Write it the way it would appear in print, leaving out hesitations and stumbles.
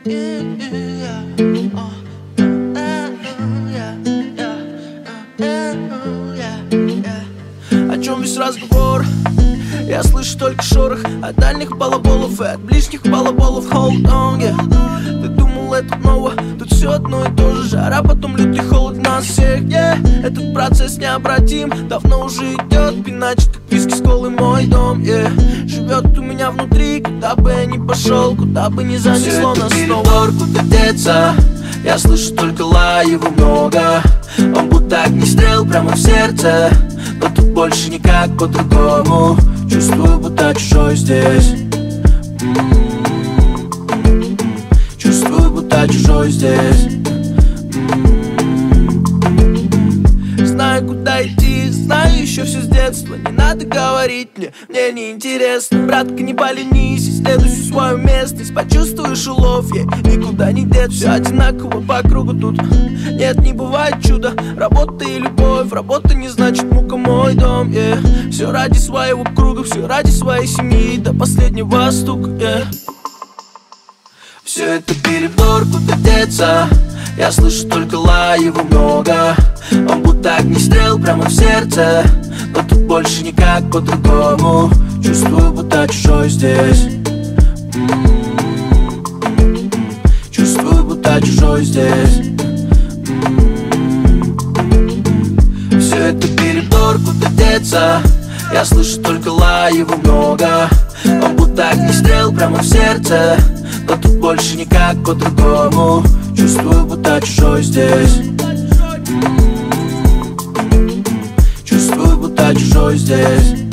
О чем весь разговор? Я слышу только шорох от дальних балаболов и от ближних балаболов. Hold on, yeah. Ты думал, это ново? Тут все одно и то же. Жара, потом лютый холод нас всех, yeah. Этот процесс необратим, давно уже идет. Иначе как виски с колой мой дом, yeah. Живет у меня внутри, куда бы я ни пошел, куда бы ни занесло нас снова. Куда деться? Я слышу только лай, его много. Он будто огнестрел прямо в сердце. Но тут больше никак по-другому. Чувствую, будто чужой здесь. Чувствую, будто чужой здесь. Знаю, куда идти, знаю еще все с детства. Не надо говорить мне не интересно. Братка, не поленись, исследуй всю свою местность. Почувствуешь улов, ей никуда не деться. Все одинаково по кругу тут. Нет, не бывает чуда. Работа и любовь, работа не значит мука, мой дом, yeah. Все ради своего круга, все ради своей семьи, до последнего стука, yeah. Все это перебор, куда деться? Я слышу только лай, его много. Он будто огнестрел прямо в сердце. Но тут больше никак по-другому. Чувствую, будто чужой здесь. Чувствую, будто чужой здесь. Все это перебор, куда деться? Я слышу только лай, его много. Он будто огнестрел прямо в сердце. Но тут больше никак по-другому. Чувствую, будто чужой здесь. Чувствую, будто чужой здесь.